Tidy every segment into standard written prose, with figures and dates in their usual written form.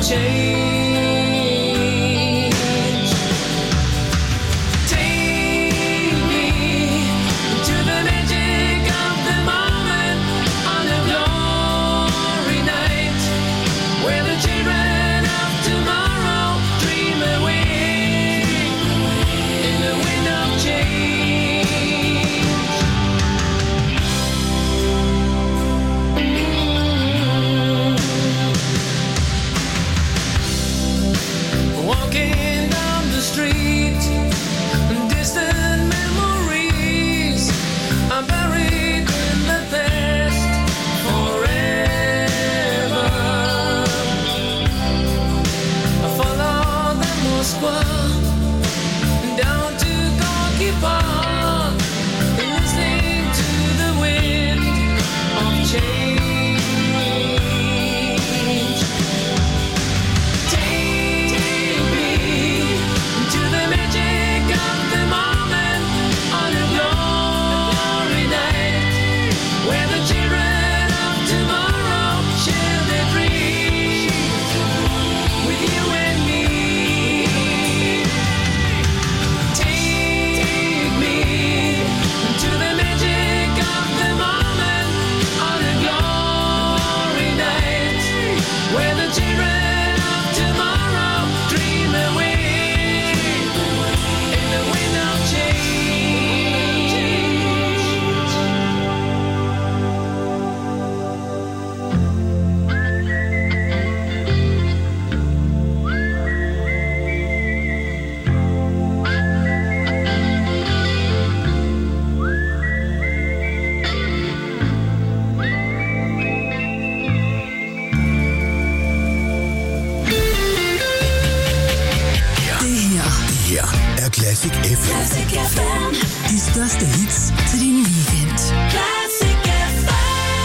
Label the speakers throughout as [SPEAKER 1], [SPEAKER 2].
[SPEAKER 1] Classic FM. Classic FM. De største hits til din weekend. Classic FM.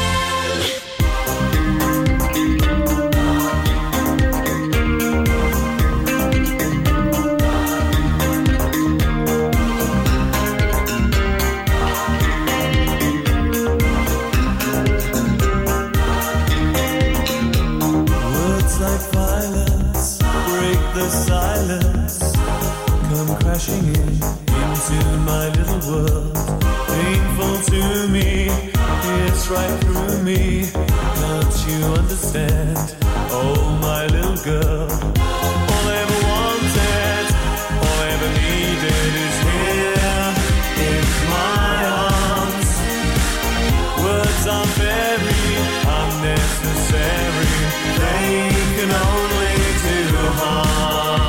[SPEAKER 2] Words like violence break the silence. Come crashing into my little world. Painful to me, it's right through me. Can't you understand? Oh, my little girl. All I ever wanted, all I ever needed is here in my arms. Words are very unnecessary. They can only do harm.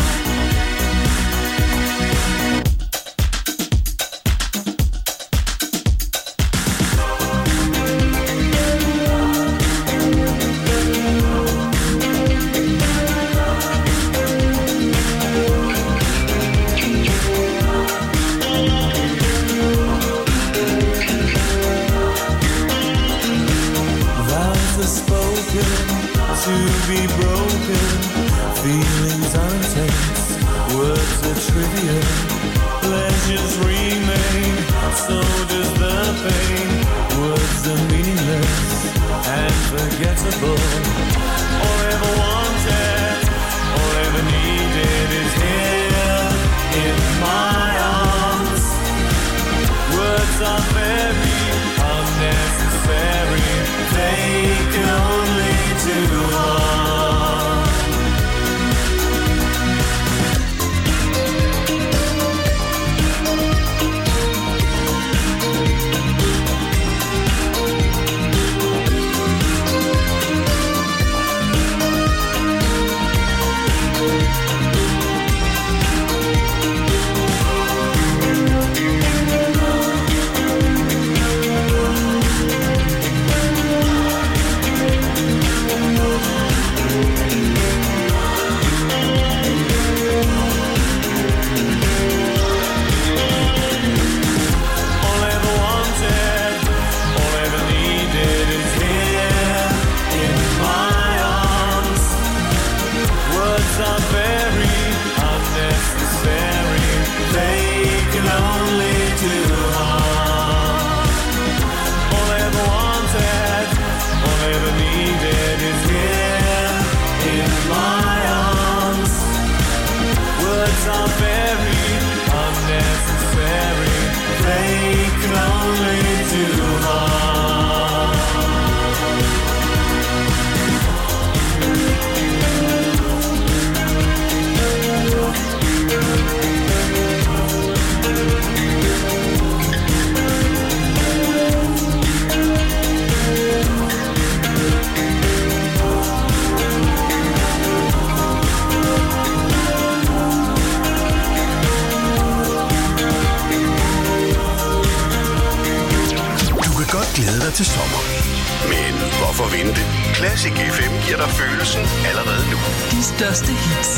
[SPEAKER 2] To be broken, feelings are intense, words are trivial, pleasures remain, so does the pain. Words are meaningless and forgettable. All I ever wanted, all I ever needed is here in my arms. Words are very unnecessary, they can only do harm.
[SPEAKER 1] til sommer. Men hvorfor vente? Classic FM giver dig følelsen allerede nu.
[SPEAKER 3] De største hits.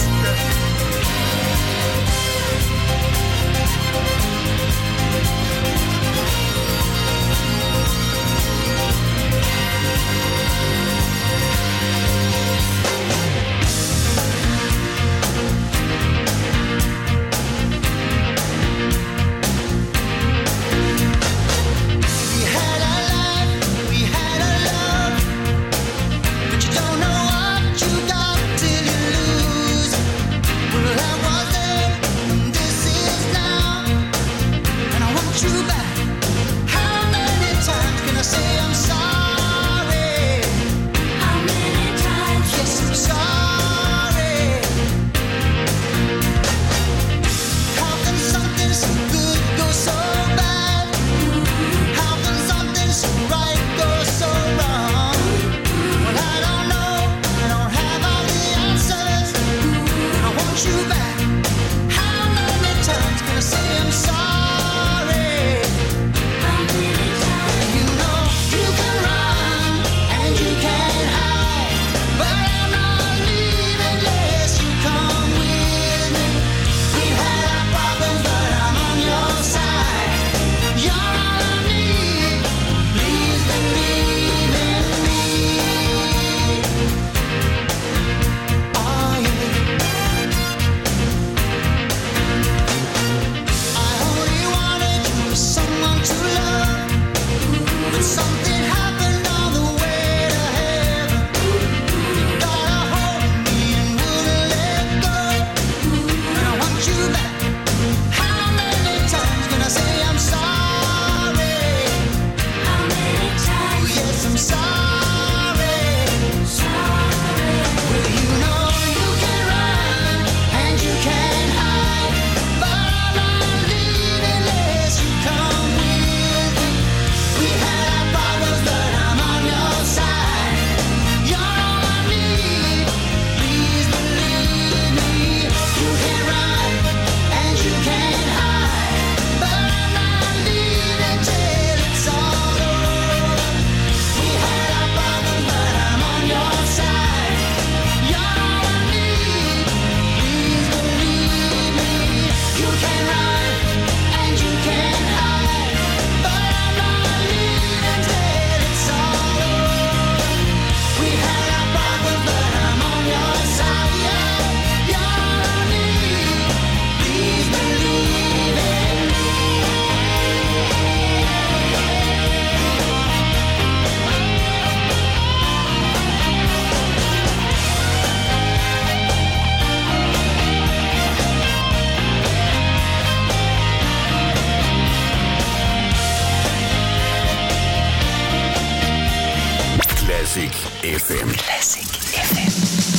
[SPEAKER 1] Classic FM.
[SPEAKER 3] Classic FM.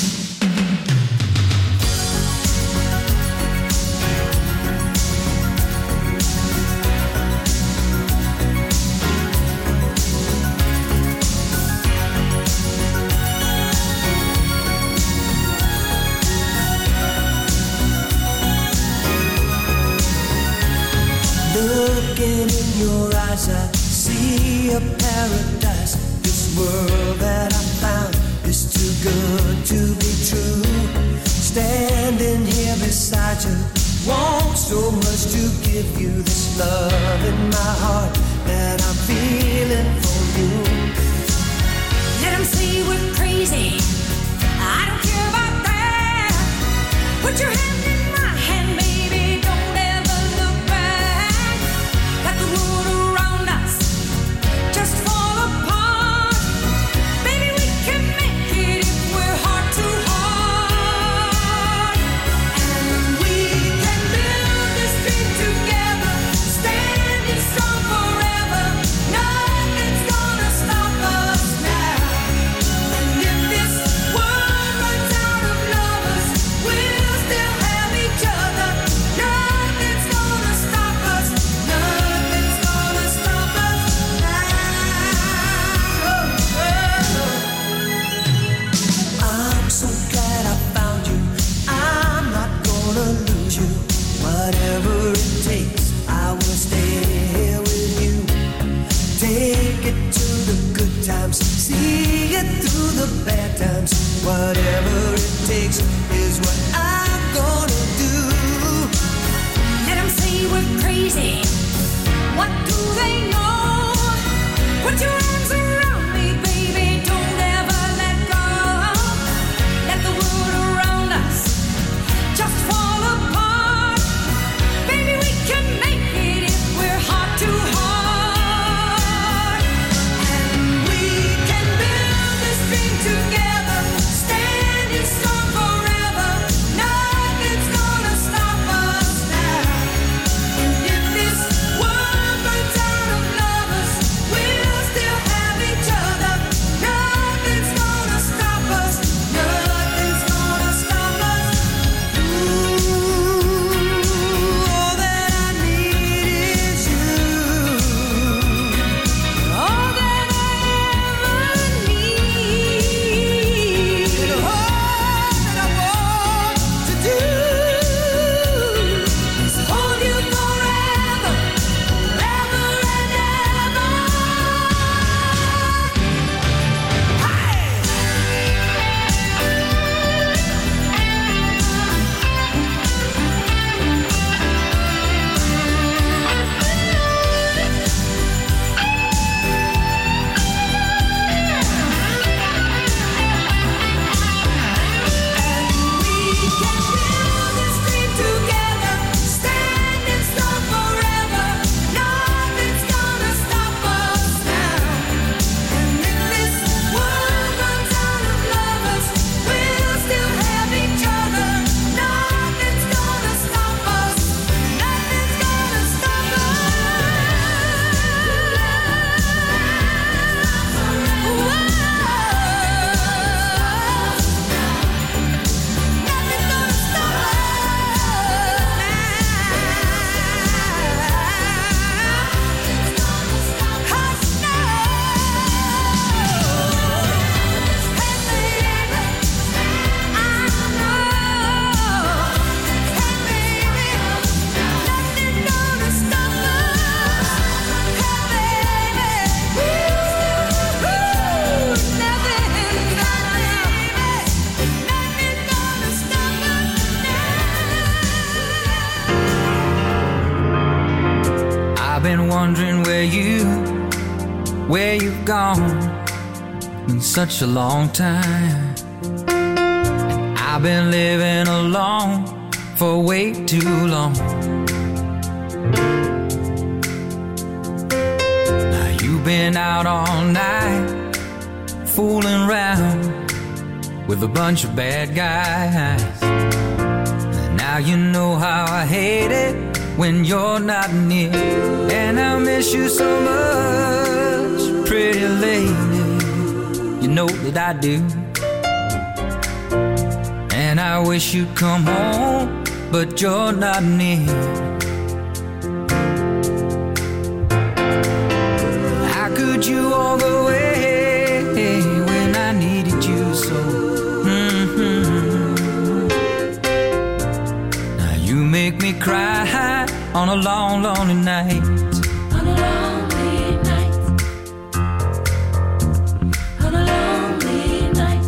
[SPEAKER 2] Looking in your eyes, I see a paradise. This world that I found is too good to be true. Standing here beside you, want so much to give you this love in my heart that I'm feeling for you.
[SPEAKER 4] Let them say we're crazy, I don't care about that. Put your hand in my hand, baby, don't ever look back. Let the world around us just fall apart. Baby, we can make it if we're heart to
[SPEAKER 5] wondering where you've gone in such a long time. And I've been living alone for way too long. Now you've been out all night, fooling around with a bunch of bad guys. And now you know how I hate it when you're not near. And I miss you so much, pretty lady, you know that I do. And I wish you'd come home, but you're not near. How could you walk away when I needed you so? Now you make me cry on a long, lonely night.
[SPEAKER 4] On a lonely night. On a lonely night.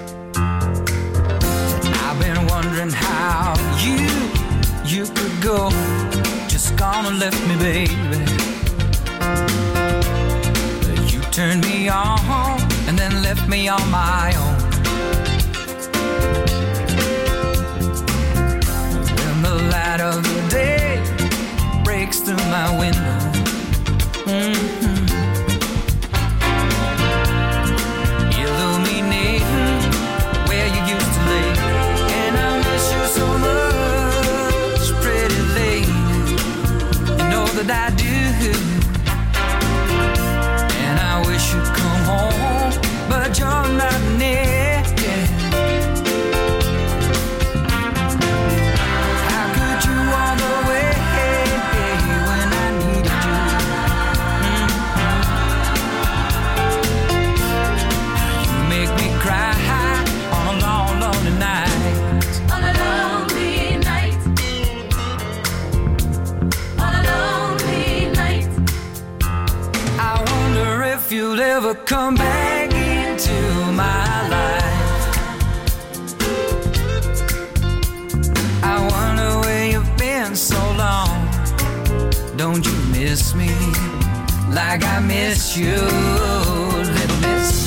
[SPEAKER 5] I've been wondering how you could go, just gone and left me, baby. You turned me on and then left me on my own. When the light of the day breaks through my window, illuminating where you used to lay. And I miss you so much, pretty lady, you know that I do. And I wish you'd come home, but you're not near. How could you walk away when I needed you? You make me cry on a long, lonely night.
[SPEAKER 4] On a lonely night. On a lonely night.
[SPEAKER 5] I wonder if you'll ever come back into my life. I wonder where you've been so long. Don't you miss me like I miss you, little miss?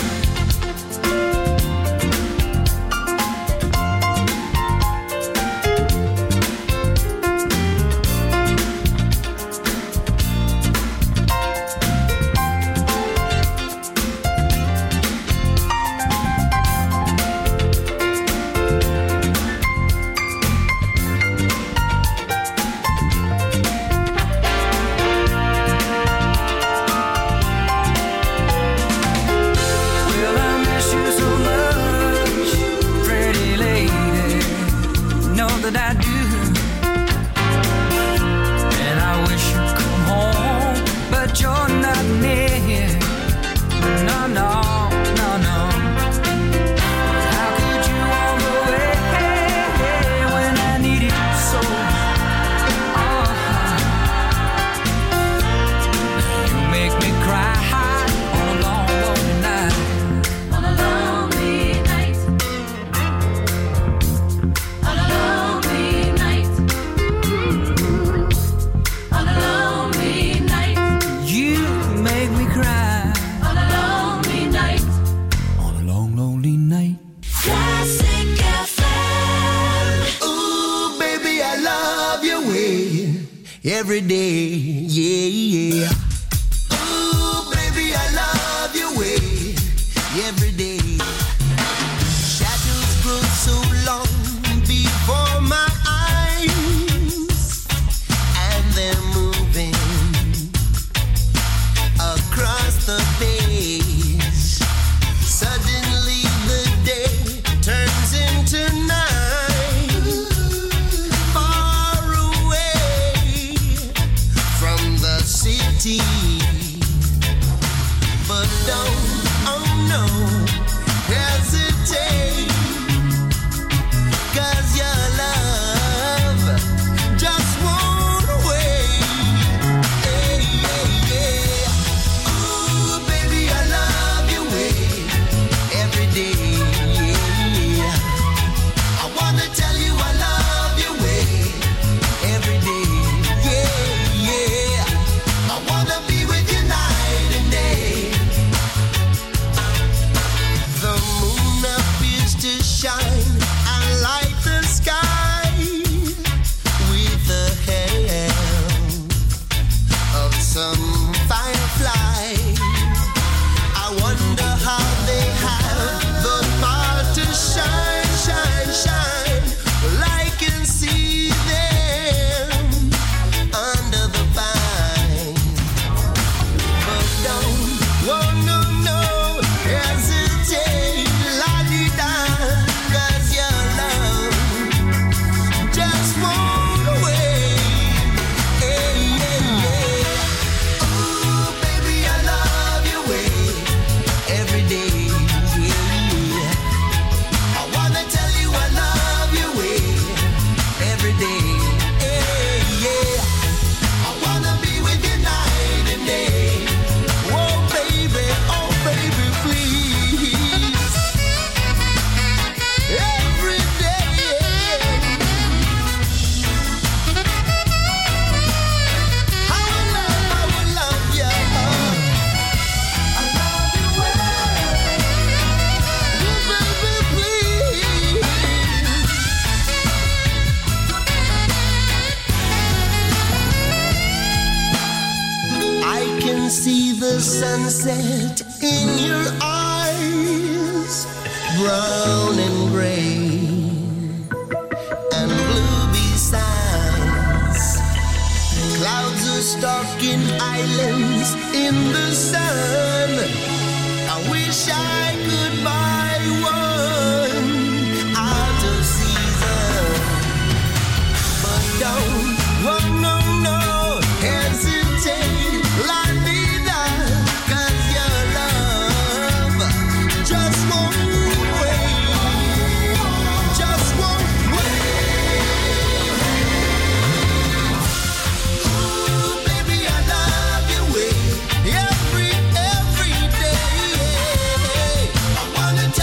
[SPEAKER 5] Well, I miss you so much, pretty lady, know that I do. And I wish you'd come home, but you're not near. No, no, no, no. How could you walk away when I needed you so? You make me cry on a long, lonely night.
[SPEAKER 4] On a lonely night. On a lonely night. On a lonely night.
[SPEAKER 5] You make me cry
[SPEAKER 4] On a lonely night.
[SPEAKER 5] on a long, lonely night.
[SPEAKER 4] Classic FM.
[SPEAKER 1] Ooh, baby, I love your way every day, yeah, yeah. Ooh, baby, I love your way every day. Shadows grow so long before my eyes, and they're moving across the face. Suddenly the day turns into night, far away from the city sunset in your eyes, brown and gray and blue besides. Clouds are stalking islands in the sun. I wish I could buy one out of season, but don't, oh no, no, hesitate, la vida, 'cause your love just won't wait, just won't wait. Ooh, baby, I love your way every day. I wanna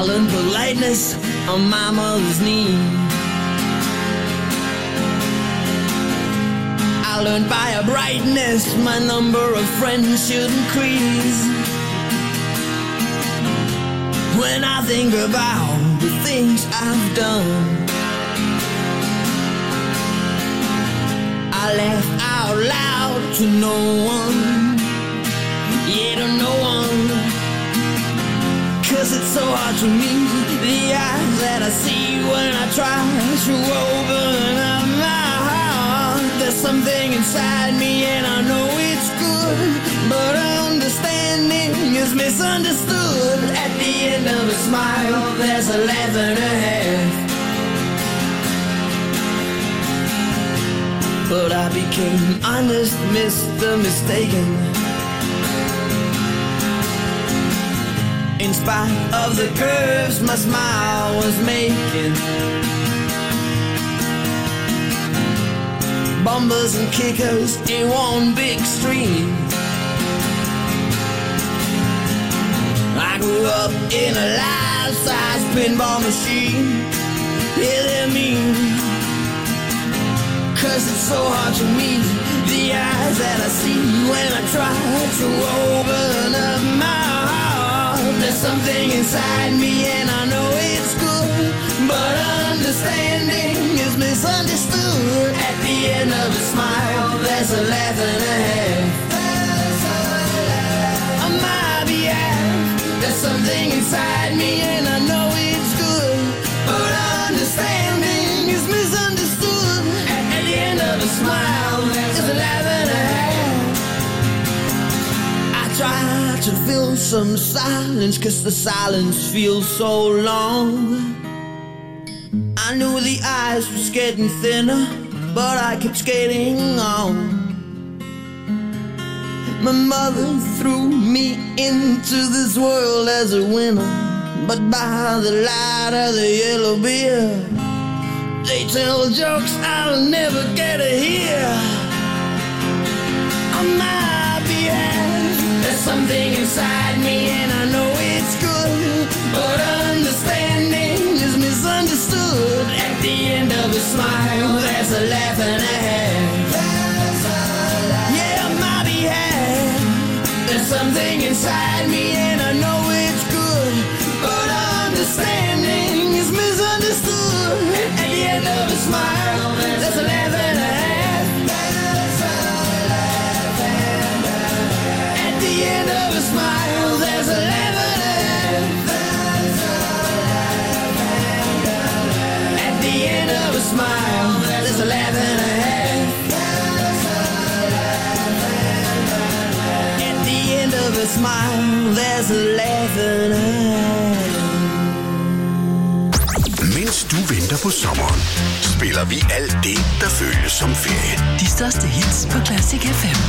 [SPEAKER 1] learned politeness on my mother's knee. I learned by a brightness my number of friends should increase. When I think about the things I've done, I laugh out loud to no one, yeah, to no one. 'Cause it's so hard to meet the eyes that I see when I try to open up my heart. There's something inside me and I know it's good, but understanding is misunderstood. At the end of a smile, there's a laugh and a half. But I became honest, Mr. Mistaken. In spite of the curves my smile was making, bumpers and kickers in one big stream. I grew up in a life-size pinball machine. Yeah, they're mean. 'Cause it's so hard to meet the eyes that I see when I try to open up my heart. There's something inside me and I know it's good, but understanding is misunderstood. At the end of a smile, there's a laugh and a half. On my behalf, there's something inside me and I know it's good, but understanding is misunderstood. At the end of a smile, there's a laugh and a half. I try to fill some silence 'cause the silence feels so long. I knew the eyes was getting thinner, but I kept skating on. My mother threw me into this world as a winner, but by the light of the yellow beer, they tell jokes I'll never get to hear. On my behalf, there's something inside me and I know it's good, but understanding is misunderstood. At the end of a smile, there's a laugh and a half. Yeah, on my behalf, there's something inside me and I know it's good, but understanding is misunderstood. At the end of a smile, there's a laugh and a half. At the end of a smile, there's a laugh and a half. At the end of a smile, there's a laugh and a half. At the end of a smile, there's a laugh and a half.
[SPEAKER 6] Mens du venter på sommeren, spiller vi alt det, der føles som ferie.
[SPEAKER 3] De største hits på Classic FM.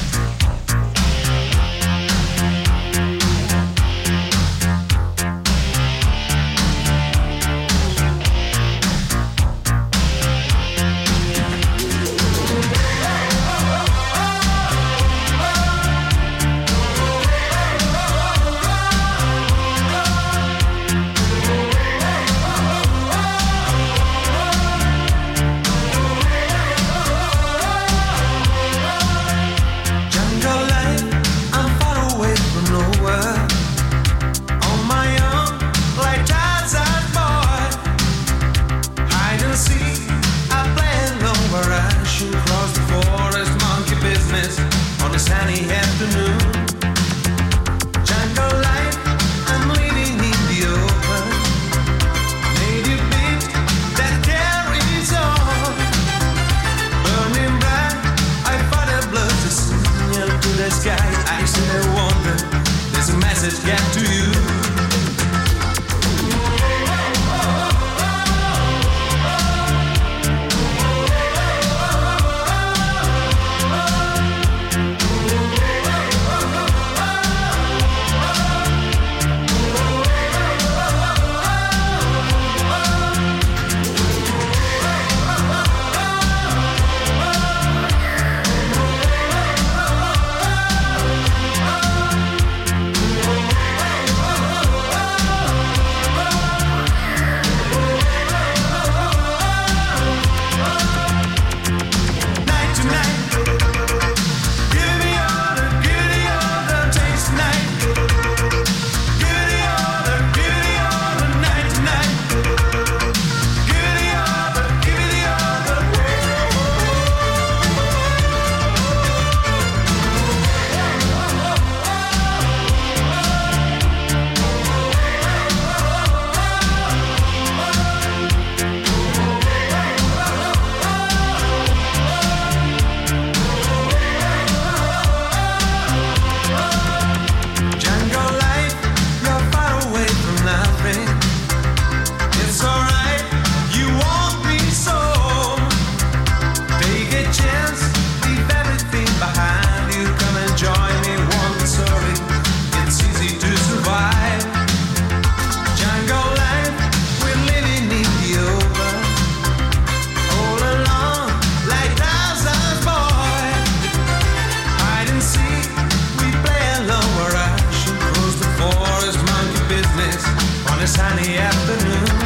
[SPEAKER 2] sunny afternoon.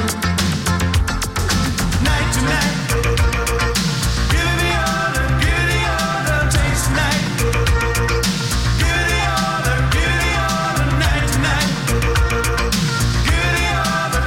[SPEAKER 2] Night to night, give me all the taste tonight. Give me all the night to night. Give me all the.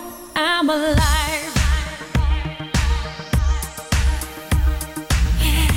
[SPEAKER 4] I'm alive. Yeah.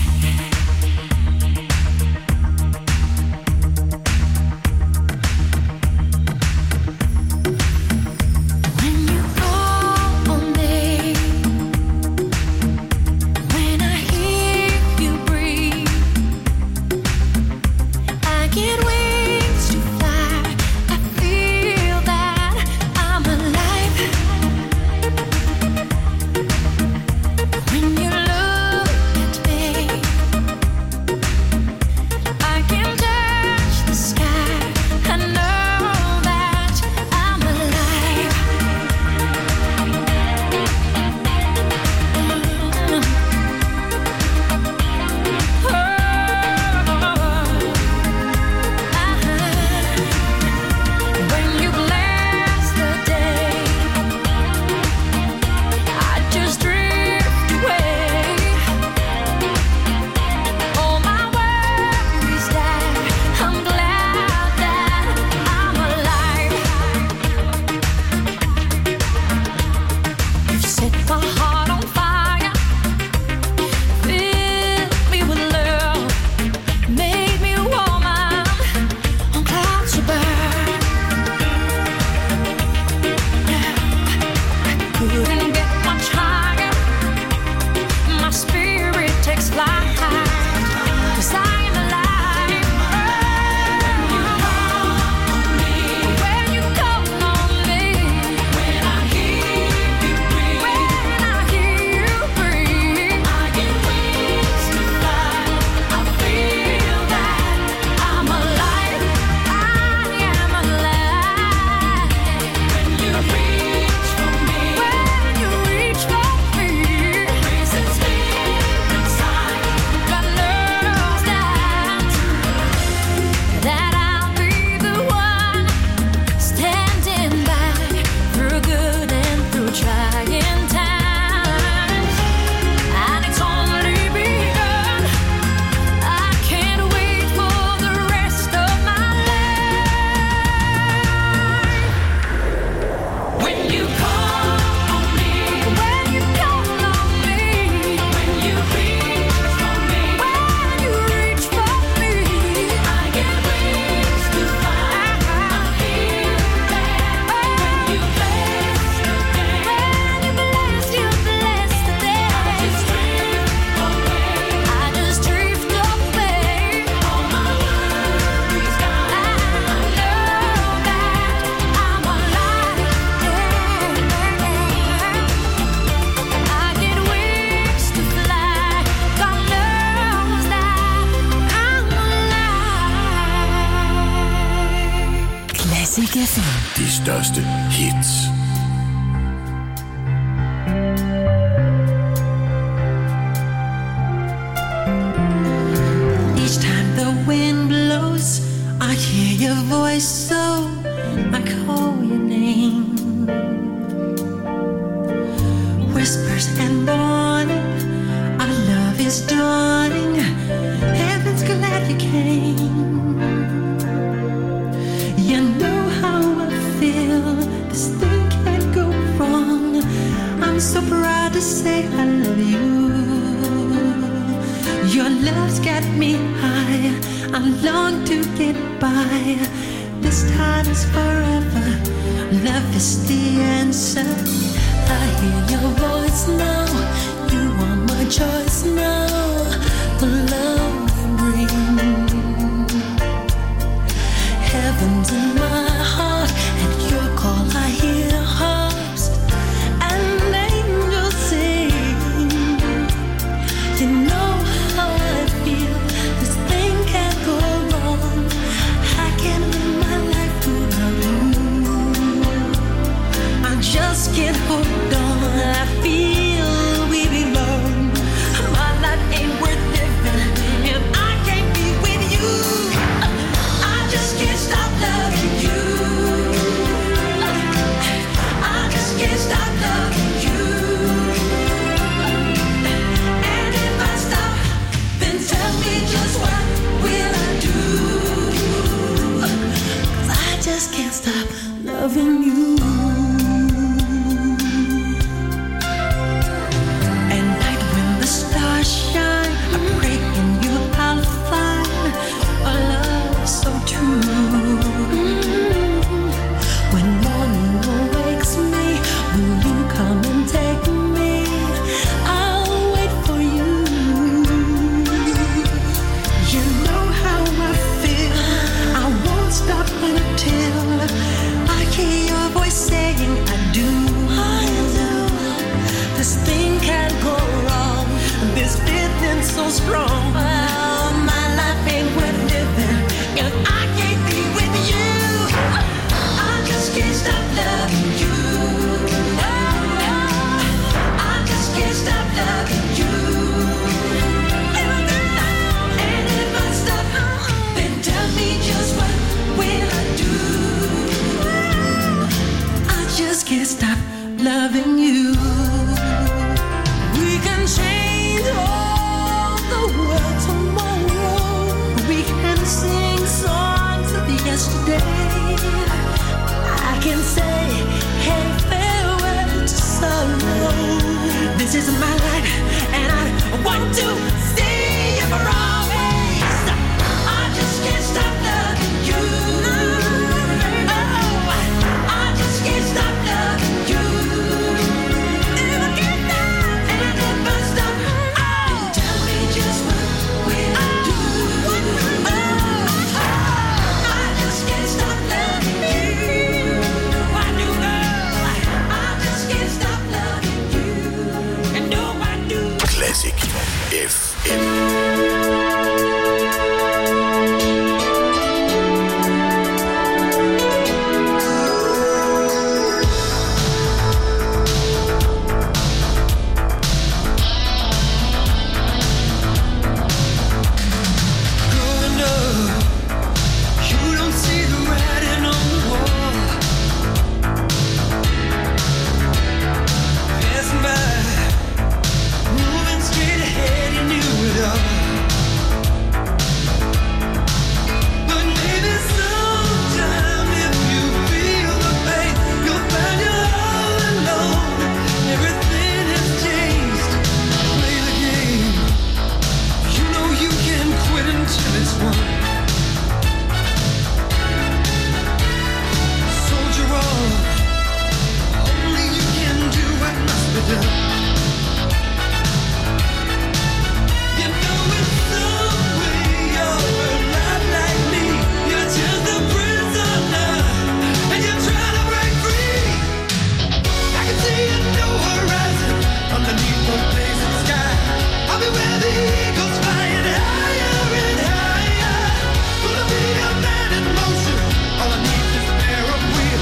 [SPEAKER 3] FM.
[SPEAKER 6] De største hits.
[SPEAKER 7] Each time the wind blows, I hear your voice, so I call your name. Whispers and morning, our love is dawning. Heaven's glad you came. You know how I feel. This thing can't go wrong. I'm so proud to say I love you. Your love's got me high. I long to get by. This time is forever. Love is the answer. I hear your voice now. You are my choice now. The love you bring. Heaven's in my heart. At your call I hear harps and angels sing. You know how I feel. This thing can't go wrong. I can live my life without you. I just can't hold on. I feel we belong. My life ain't worth living if I can't be with you. I just can't stop loving you. I just can't stop loving you. And if I stop, then tell me just what will I do? 'Cause I just can't stop loving you. At night when the stars shine, I pray in you I'll find a love so true. When morning awakes me, will you come and take me? I'll wait for you. You know how I feel. I won't stop until I hear your voice saying I do. I do. This thing can't go wrong. This feeling so strong. Oh, my life ain't worth living if I can't be with you. I just can't stop loving you. I just can't stop loving you. And if I stop, then tell me just what will I do? I just can't stop loving you. We can change all the world tomorrow. We can sing songs of yesterday. I can say, hey, farewell to sorrow. This is my life, and I want to see you for always. I just can't stop loving you. Oh, I just can't stop loving you. If I can't stop, and if I stop, oh, tell me just what will I do? I just can't stop loving you. I do, girl. I just can't stop loving you. And no, I do.
[SPEAKER 6] Classic FM.
[SPEAKER 1] Growing up, you don't see the writing on the wall. Passing by, moving straight ahead, you knew it all. But maybe sometime if you feel the pain, you'll find you're all alone. Everything has changed. Play the game. You know you can quit until it's won. Soldier on. Only you can do what must be done. You know in some way you're not like me. You're just a prisoner, and you're trying to break free. I can see a new horizon underneath the blazing sky. I'll be where the eagles flying higher and higher. Gonna be a man in motion. All I need is a pair of wheels.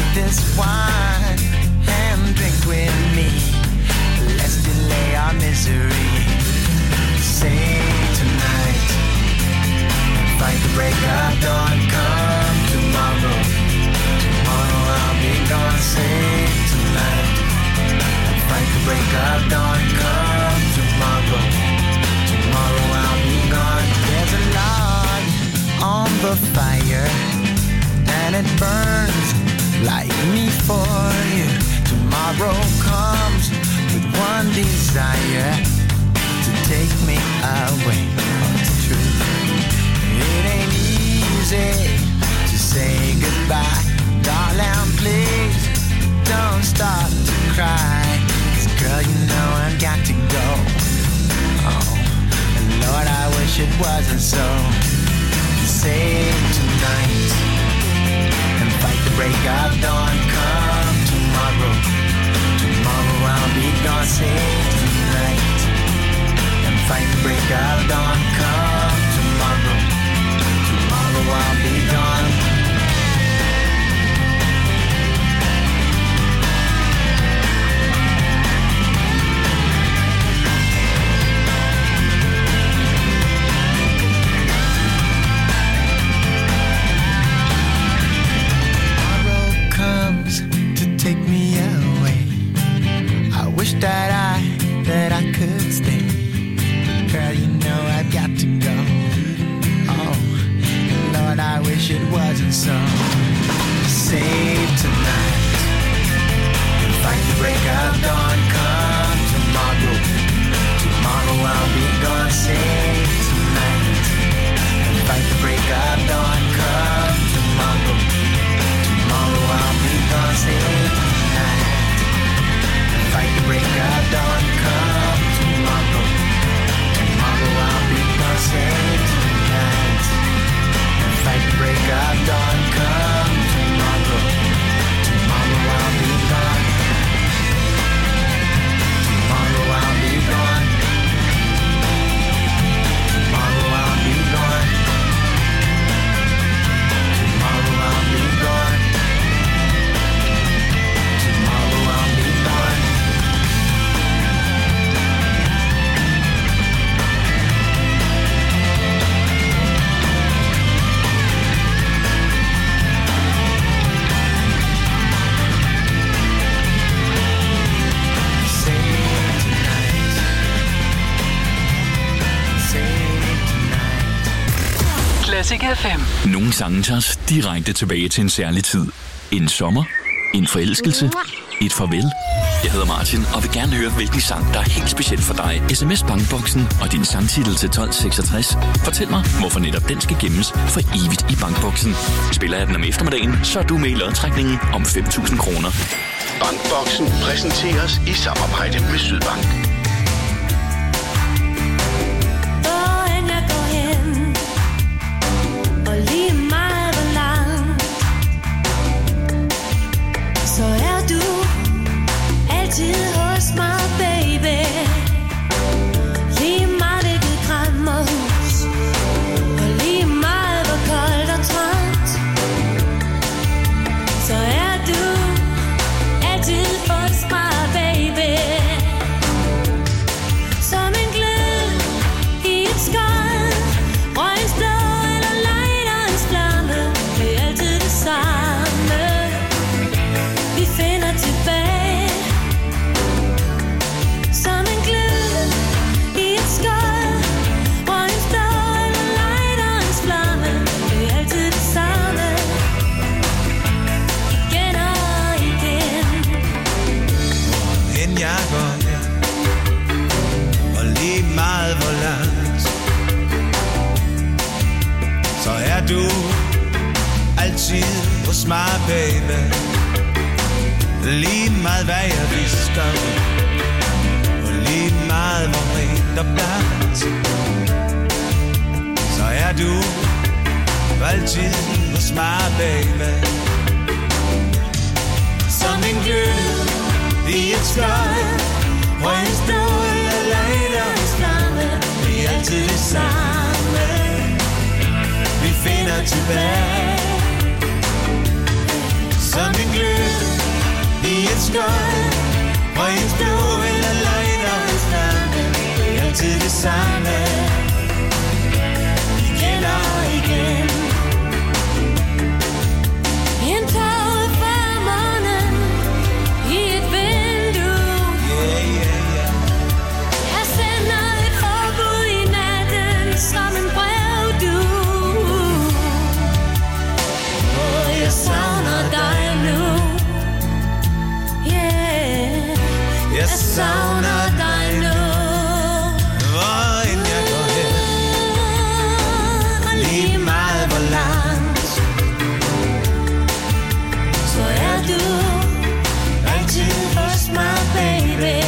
[SPEAKER 1] this wine and drink with me. Let's delay our misery. Say tonight, fight the break of dawn. Come tomorrow, tomorrow I'll be gone. Say tonight, fight the break of dawn. Come tomorrow, tomorrow I'll be gone. There's a log on the fire and it burns like me for you. Tomorrow comes with one desire, to take me away. It's true. It ain't easy to say goodbye. Darling, please don't start to cry. 'Cause girl, you know I've got to go. Oh, and Lord, I wish it wasn't so. Save tonight and fight the break of dawn. Come tomorrow, tomorrow I'll be gone. Save tonight and fight the break of dawn. Come tomorrow, tomorrow I'll be gone. That I could stay. Girl, you know I've got to go. Oh, Lord, I wish it wasn't so. Save tonight and fight the break of dawn. Come tomorrow, tomorrow I'll be gone. Save tonight and fight the break of dawn. Come tomorrow, tomorrow I'll be gone. Save tonight. Fight the break of dawn, come tomorrow. Tomorrow I'll be gone, save tonight. Fight the break of dawn, come tomorrow. Tomorrow I'll be gone. Tomorrow I'll be gone. Tomorrow I'll be gone. Tomorrow I'll be gone. Tomorrow I'll be gone.
[SPEAKER 3] Classic FM.
[SPEAKER 8] Nogle sange tager os direkte tilbage til en særlig tid. En sommer, en forelskelse, et farvel. Jeg hedder Martin og vil gerne høre, hvilken sang, der er helt speciel for dig. SMS Bankboksen og din sangtitel til 1266. Fortæl mig, hvorfor netop den skal gemmes for evigt i Bankboksen. Spiller jeg den om eftermiddagen, så er du med i lodtrækningen om 5.000 kroner.
[SPEAKER 6] Bankboksen præsenteres i samarbejde med Sydbank.
[SPEAKER 7] Hos mig, baby. Lige meget hvilket kræmmerhus, og lige meget hvor koldt og træt, så er du altid hos mig, baby. Som en glød i et skod, røgens blå eller lighterens flamme, det er altid det samme. Vi finder tilbage.
[SPEAKER 2] Så er du altid hos mig, baby. Lige meget hvad jeg visker, og lige meget hvor rent og blandt, så er du altid hos mig, baby. Som en glød i et skød, røgens blod og lighterens flamme, det er altid det samme. Vi finder tilbage som en glød et skøj, og hendes blå eller løgn og hendes flamme, det er altid det samme. Igen og igen.
[SPEAKER 7] En tåre fra månen i et vindue. Jeg sender et håb ud i natten som en brevdue. Og jeg savner dig nu. Jeg savner dig nu.
[SPEAKER 2] Hvor end jeg går hen,
[SPEAKER 7] Og lige meget hvor langt, så er du altid hos mig, baby.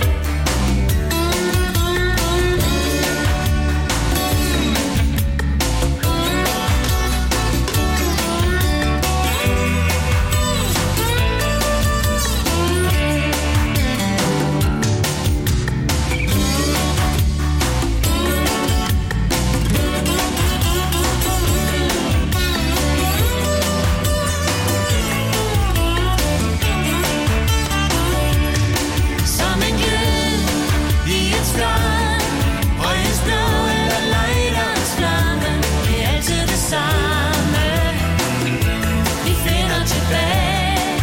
[SPEAKER 2] som en glød i et skøj, og hendes blå eller løgn og hendes flamme,
[SPEAKER 7] Det er altid det samme, vi finder tilbage.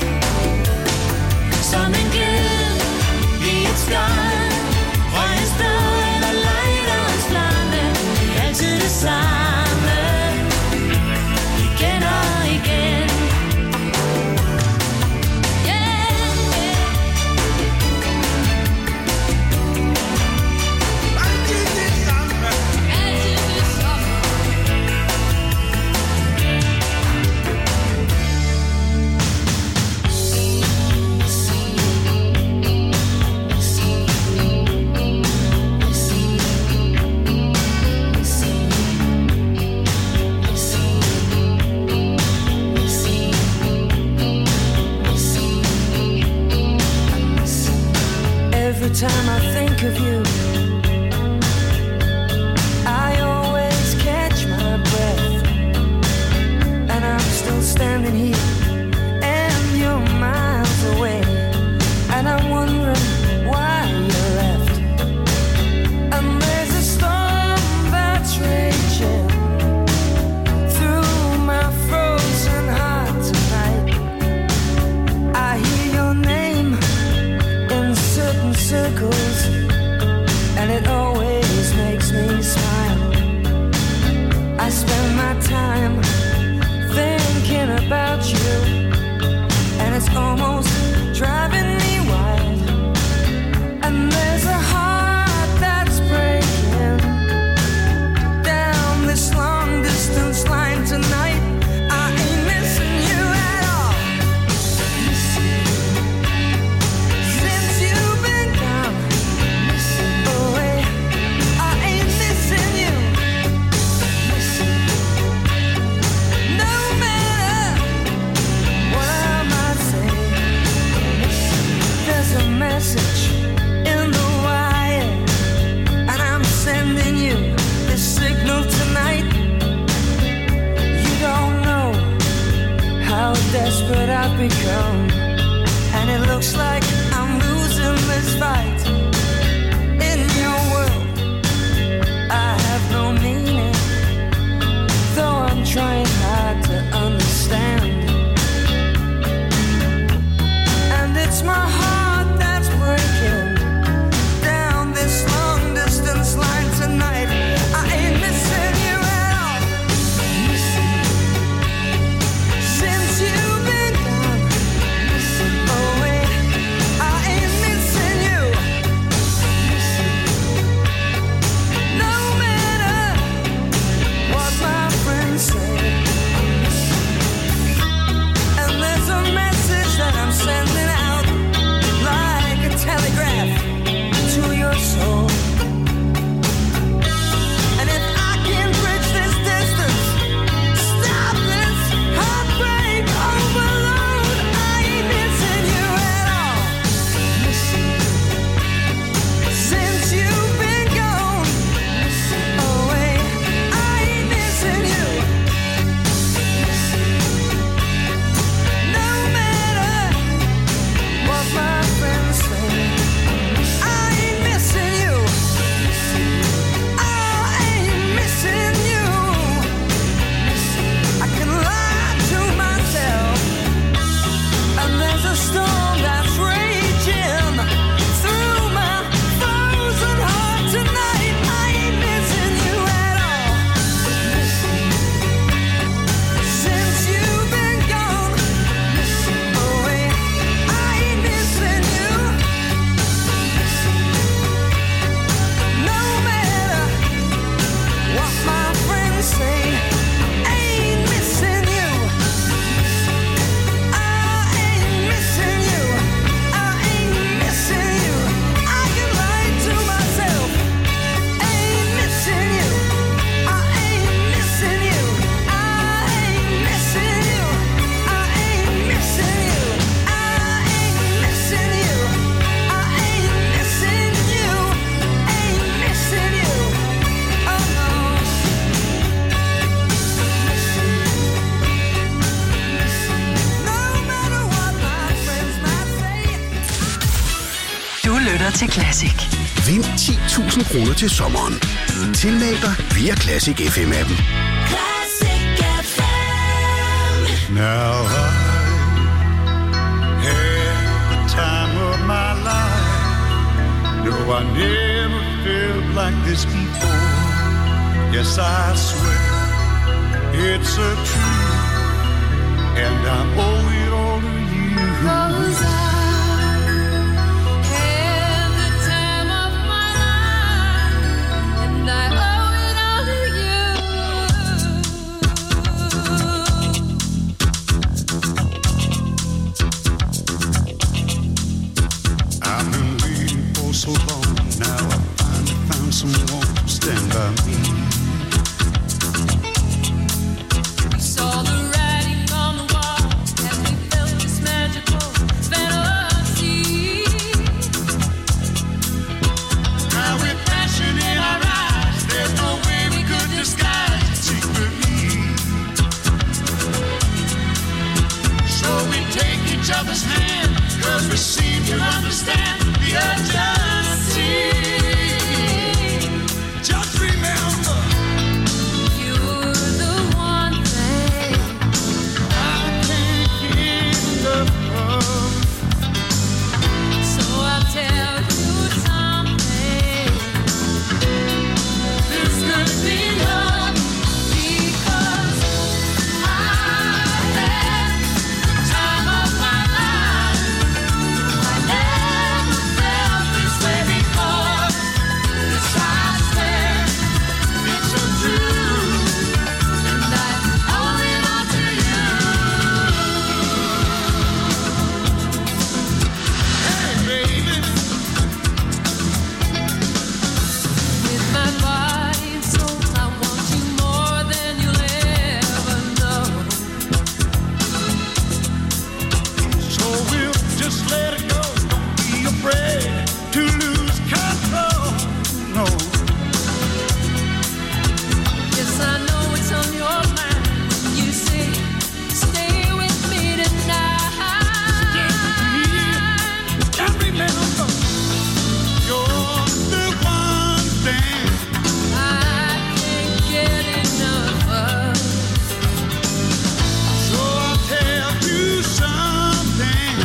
[SPEAKER 2] som en glød i et skøj, og hendes blå eller løgn og hendes flamme,
[SPEAKER 7] Det er altid det samme, igen og igen.
[SPEAKER 1] Every time I think of you, I always catch my breath. And I'm still standing here, and you're miles away. And I'm wondering why you left. And there's a storm that's raging through my frozen heart tonight. I hear your name in certain circles, and it always makes me smile. I spend my time thinking about you, and it's almost driving me wild. And there's a heart that's breaking down this long distance line tonight. I ain't missing you at all. Since you've been gone away, I ain't missing you. No matter what I might say, there's a message in the wire, and I'm sending you this signal tonight. You don't know how desperate I've become, and it looks like I'm losing this fight. In your world, I have no meaning, though I'm trying hard to understand. And it's my heart that's breaking down this long distance line tonight. I ain't missing you at all. Since you've been gone away, I ain't missing you.
[SPEAKER 3] lytter til Classic.
[SPEAKER 6] Vind 10.000 kroner til sommeren. Tilmeld dig via Classic FM-appen.
[SPEAKER 7] Classic FM.
[SPEAKER 2] Now I had the time of my life. No, I never felt like this before. Yes, I swear it's a truth, and I owe it all to you.
[SPEAKER 7] 'Cause I had the time of my life, and I owe it all to you.
[SPEAKER 2] I've been waiting for so long. Now I finally found someone to stand by me.
[SPEAKER 7] We saw the writing on the wall as we felt this magical fantasy.
[SPEAKER 2] Now with passion in our eyes, there's no way we could disguise it secretly. So we take each other's hand, 'cause we seem to understand the urgency. Just remember,
[SPEAKER 7] You're the one thing
[SPEAKER 2] I can't get enough of.
[SPEAKER 7] So I'll tell you something. This could be love because I had the time of my life. I never felt this way before. This I swear it's so true, and I owe it all to you.
[SPEAKER 2] Hey baby,
[SPEAKER 7] With my body and soul, I want you more than you'll ever know.
[SPEAKER 2] so we'll just let it go. Don't be afraid to lose control. No.
[SPEAKER 7] Yes, I know it's on your mind when you say, stay with me tonight.
[SPEAKER 2] Just remember, you're the one thing
[SPEAKER 7] I can't get enough of.
[SPEAKER 2] so I'll tell you something.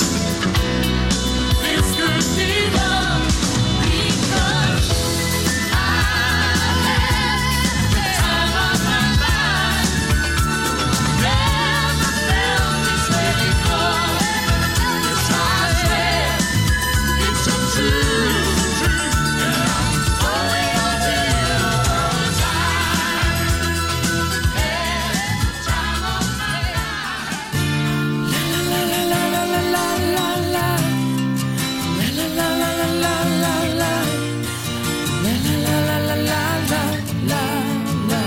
[SPEAKER 7] This could be love because I had the time of my life. Never felt this way before. Yes, I swear it's so true, and I owe it all to you. 'Cause I had the time of my life. La la la la la la la la. La la la la la la la la. La la la la la la la la.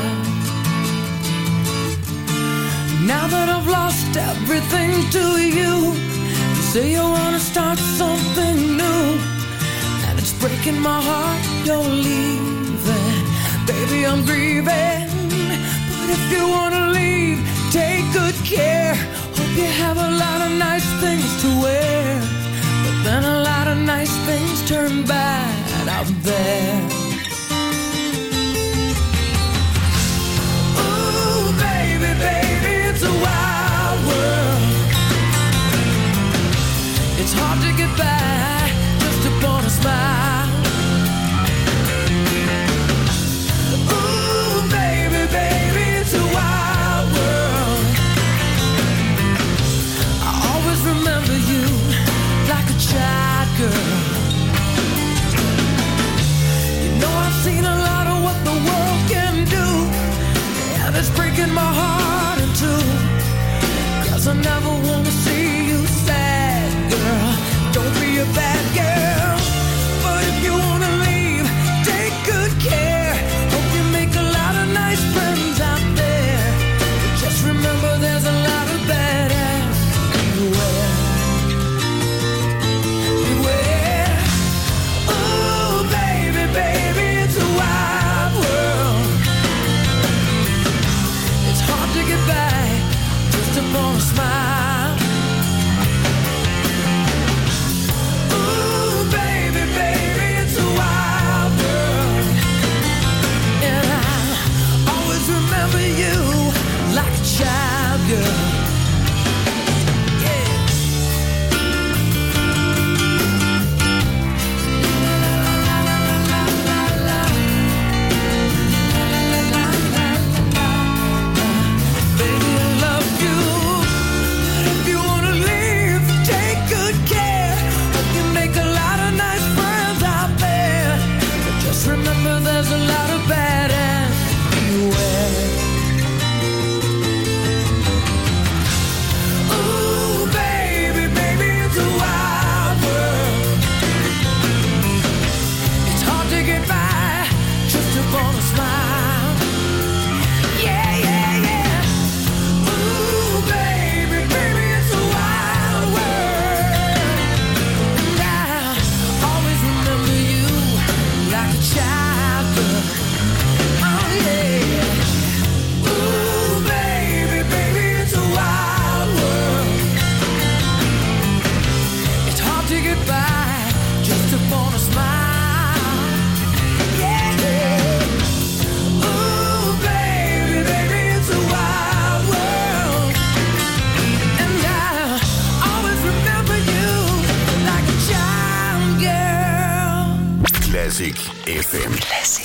[SPEAKER 1] Now that I've lost everything to you, you say you wanna start something new, and it's breaking my heart you're leaving. Baby, I'm grieving, but if you wanna leave, take good care. Hope you have a lot of nice things to wear, but then a lot of nice things turn bad out there. Ooh, baby, baby, it's a wild world. It's hard to get by just upon a smile. Ooh, baby, baby, it's a wild world. I always remember you like a child girl. You know I've seen a lot of what the world can do, and it's breaking my heart in two. 'Cause I never wanna see you sad, girl. Don't be a bad girl. But if you wanna leave, take good care. Hope you make a lot of nice friends out there. But just remember there's a lot of badass everywhere. Beware. Ooh, baby, baby, it's a wild world. It's hard to get by just upon a smile.
[SPEAKER 6] Classic FM.
[SPEAKER 3] Classic.